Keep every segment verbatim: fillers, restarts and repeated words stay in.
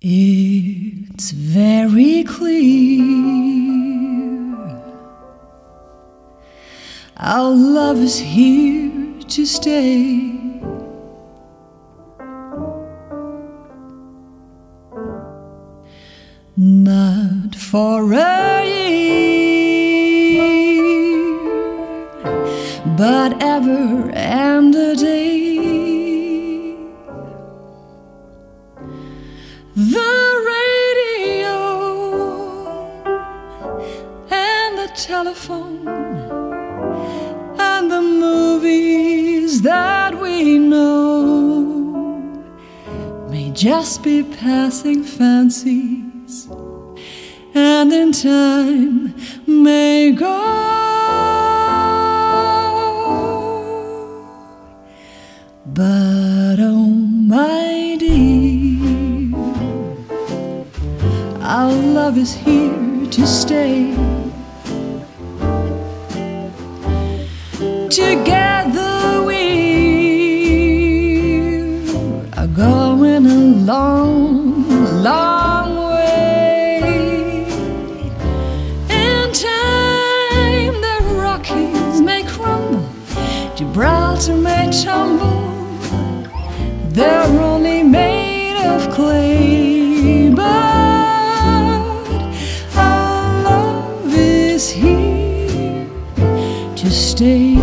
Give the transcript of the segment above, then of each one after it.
It's very clear our love is here to stay. Not for a year, but ever and a day. The radio and the telephone and the movies that we know may just be passing fancies, and in time may go. But oh my dear, our love is here to stay. Together we are going a long, long way. In time the Rockies may crumble, Gibraltar may tumble. They're only made of clay, but our love is here to stay.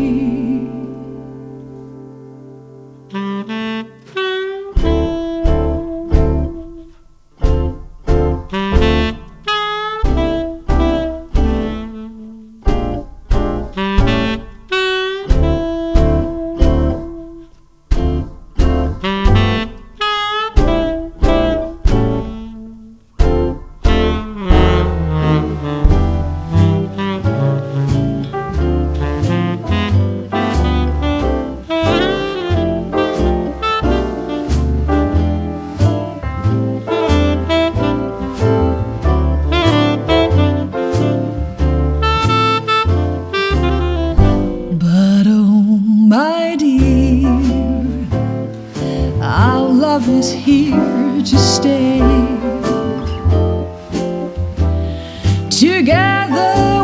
My dear, our love is here to stay. Together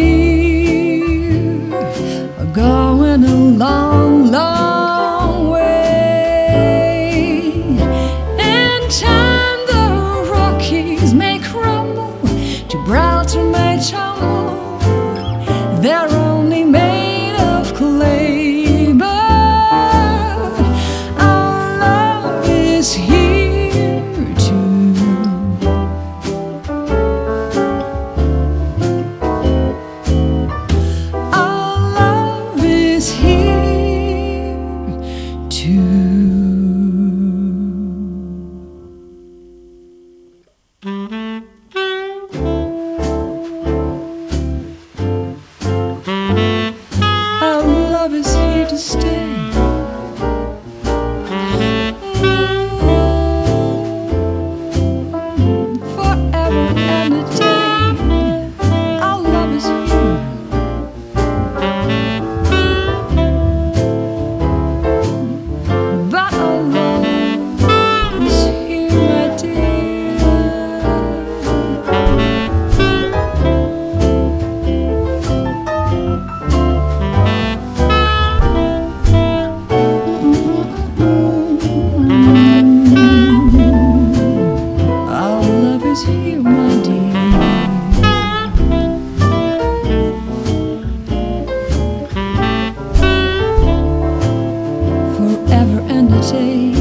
we are going a long, long way. In time the Rockies may crumble, Gibraltar may tumble. They're only made of clay. Our love is here to stay. Forever and a day. Our love is here. But our love is here, my dear. Our love is here, my dear. Forever and a day.